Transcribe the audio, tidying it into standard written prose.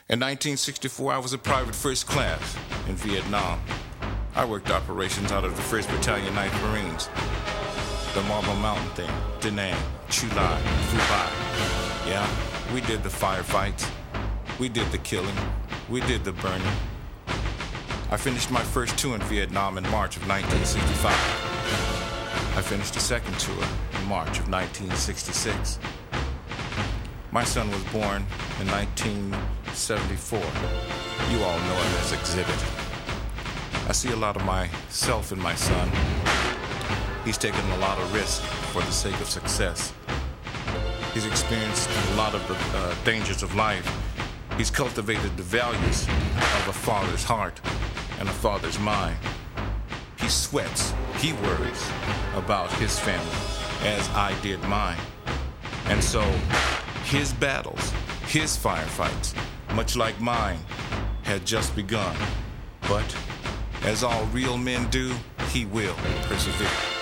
In 1964, I was a private first class in Vietnam. I worked operations out of the 1st Battalion 9th Marines. The Marble Mountain thing, Da Nang, Chu Lai, Phu Bai. Yeah, we did the firefights. We did the killing. We did the burning. I finished my first tour in Vietnam in March of 1965. I finished the second tour in March of 1966. My son was born in 1974. You all know him as Exhibit. I see a lot of myself in my son. He's taken a lot of risk for the sake of success. He's experienced a lot of the dangers of life. He's cultivated the values of a father's heart and a father's mind. He sweats, he worries about his family, as I did mine. And so, his battles, his firefights, much like mine, had just begun. But, as all real men do, he will persevere.